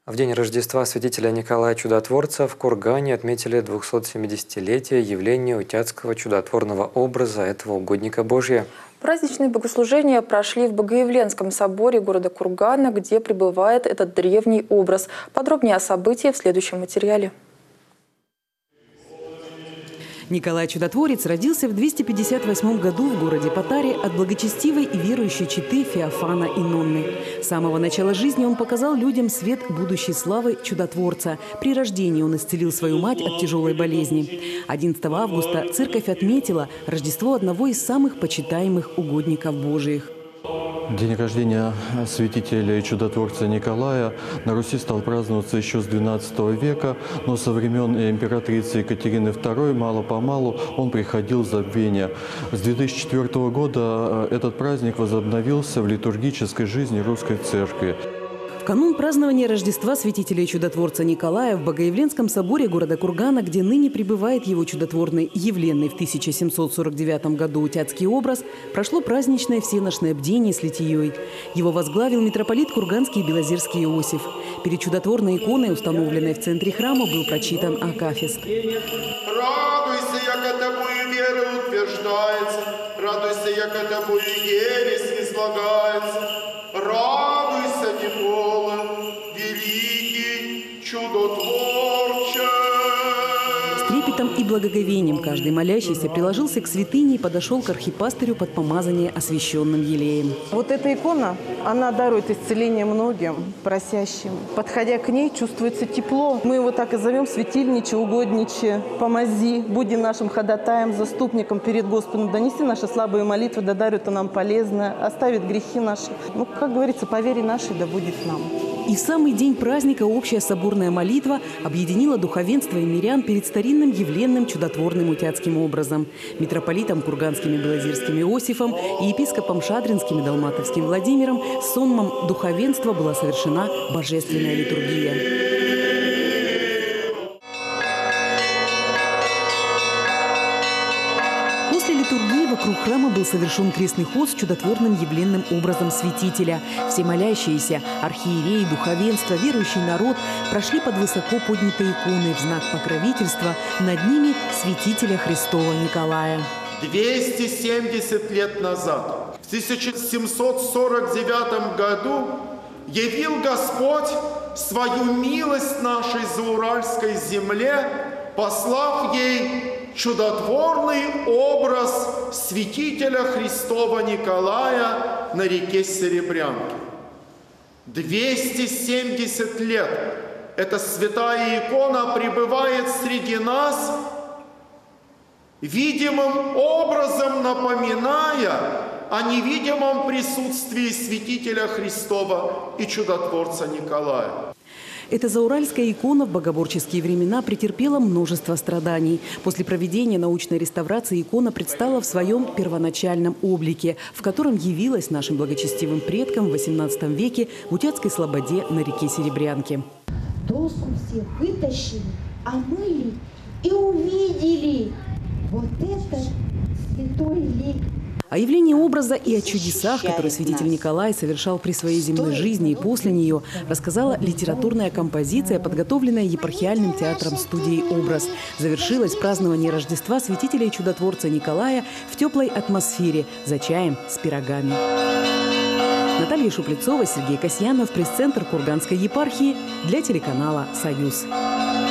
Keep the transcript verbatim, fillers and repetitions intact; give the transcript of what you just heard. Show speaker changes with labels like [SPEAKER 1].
[SPEAKER 1] В день Рождества святителя Николая Чудотворца в Кургане отметили двухсотсемидесятилетие явления Утятского чудотворного образа этого угодника Божия.
[SPEAKER 2] Праздничные богослужения прошли в Богоявленском соборе города Кургана, где пребывает этот древний образ. Подробнее о событии в следующем материале.
[SPEAKER 3] Николай Чудотворец родился в двести пятьдесят восьмом году в городе Патаре от благочестивой и верующей четы Феофана и Нонны. С самого начала жизни он показал людям свет будущей славы Чудотворца. При рождении он исцелил свою мать от тяжелой болезни. одиннадцатого августа церковь отметила Рождество одного из самых почитаемых угодников Божиих.
[SPEAKER 4] День рождения святителя и чудотворца Николая на Руси стал праздноваться еще с двенадцатого века, но со времен императрицы Екатерины второй мало-помалу он приходил в забвение. С две тысячи четвёртого года этот праздник возобновился в литургической жизни русской церкви.
[SPEAKER 3] В канун празднования Рождества святителя и чудотворца Николая в Богоявленском соборе города Кургана, где ныне пребывает его чудотворный, явленный в тысяча семьсот сорок девятом году утятский образ, прошло праздничное всеношное бдение с литией. Его возглавил митрополит Курганский и Белозерский Иосиф. Перед чудотворной иконой, установленной в центре храма, был прочитан акафист.
[SPEAKER 5] Радуйся, яко тобою вера утверждается, радуйся, яко тобою ересь излагается, радуйся, Никола, великий чудотворче.
[SPEAKER 3] С трепетом и благоговением каждый молящийся приложился к святыне и подошел к архипастырю под помазание освященным елеем.
[SPEAKER 6] Вот эта икона, она дарует исцеление многим просящим. Подходя к ней, чувствуется тепло. Мы его так и зовем: светильниче, угодниче, помози, будь нашим ходатаем, заступником перед Господом. Донеси наши слабые молитвы, да дарует он нам полезное, оставит грехи наши. Ну, как говорится, по вере нашей да будет нам.
[SPEAKER 3] И в самый день праздника общая соборная молитва объединила духовенство и мирян перед старинным явленным чудотворным утятским образом. Митрополитом Курганским и Белозерским Иосифом и епископом Шадринским и Далматовским Владимиром с сонмом духовенства была совершена божественная литургия. После литургии вокруг храма был совершен крестный ход с чудотворным явленным образом святителя. Все молящиеся, архиереи, духовенство, верующий народ прошли под высоко поднятой иконой в знак покровительства над ними святителя Христова Николая.
[SPEAKER 5] двести семьдесят лет назад, в тысяча семьсот сорок девятом году, явил Господь свою милость нашей зауральской земле, послав ей чудотворный образ святителя Христова Николая на реке Серебрянке. двести семьдесят лет эта святая икона пребывает среди нас, видимым образом напоминая о невидимом присутствии святителя Христова и чудотворца Николая.
[SPEAKER 3] Эта зауральская икона в богоборческие времена претерпела множество страданий. После проведения научной реставрации икона предстала в своем первоначальном облике, в котором явилась нашим благочестивым предкам в восемнадцатом веке в Утятской слободе на реке Серебрянке.
[SPEAKER 7] Доску все вытащили, омыли и увидели вот этот святой лик.
[SPEAKER 3] О явлении образа и о чудесах, которые святитель Николай совершал при своей земной жизни и после нее, рассказала литературная композиция, подготовленная епархиальным театром студии «Образ». Завершилось празднование Рождества святителя и чудотворца Николая в теплой атмосфере за чаем с пирогами. Наталья Шуплецова, Сергей Касьянов, пресс-центр Курганской епархии для телеканала «Союз».